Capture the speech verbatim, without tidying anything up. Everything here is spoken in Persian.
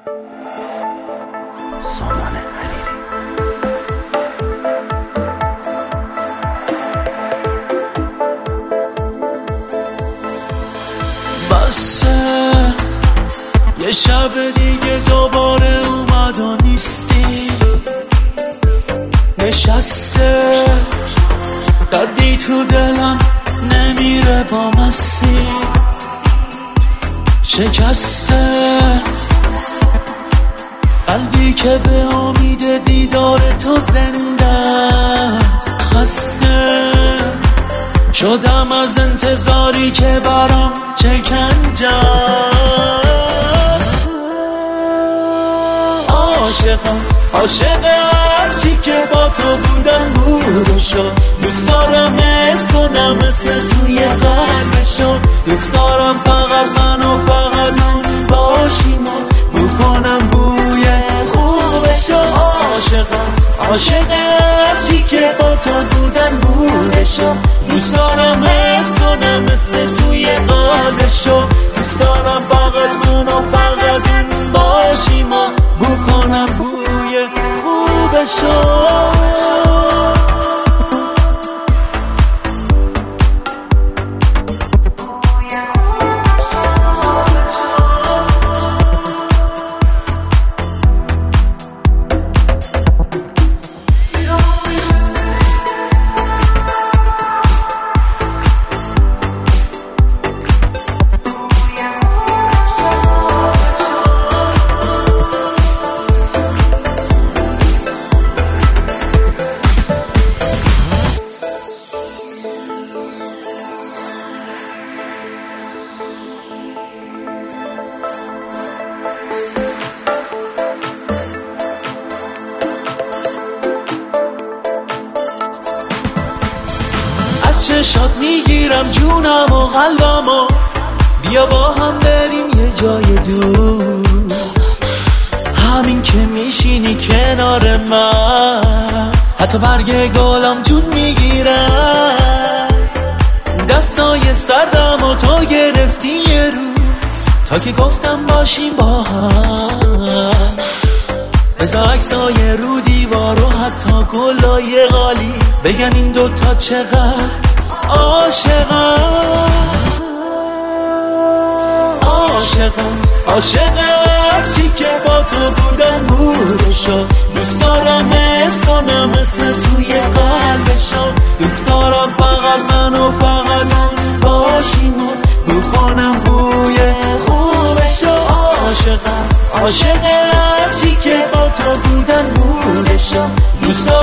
سامان حریری. بسه یه شب دیگه دوباره اومد و نیستی، نشسته دردی تو دلم نمیره با مستی، شکسته قلبی که به امید دیدار تو زنده است، خسته شدم از انتظاری که برام شکنجه. عاشقم عاشق هرچی که با تو بودم بودشو، دوست دارم حس کنم مثل توی قلبشو، دوست دارم فقط من و فقط اون باشیم و بکنم بوی خوبشو. عاشقم عاشق هرچی که با تو بودم بودشو، دوست دارم حس کنم مثل توی قلبشو، دوست دارم فقط من و فقط اون باشیم و بکنم بوی خوبشو. چشات میگیرم جونم و قلبم و بیا با هم بریم یه جای دور، همین که میشینی کنار من حتی برگ گلم جون میگیرم، دستای سردم و تو گرفتی یه روز تا که گفتم باشیم با هم، بذار عکسای رو دیوار و حتی گلای غالی بگن این دوتا چقدر عاشقم. عاشقم عاشق هرچی که با تو بودم بودشو، دوست دارم حس کنم مثل توی قلبشو، دوست دارم فقط من و فقط اون باشیم و بکنم بوی خوبشو. عاشقم عاشق هرچی که با تو بودم بودشو، دوست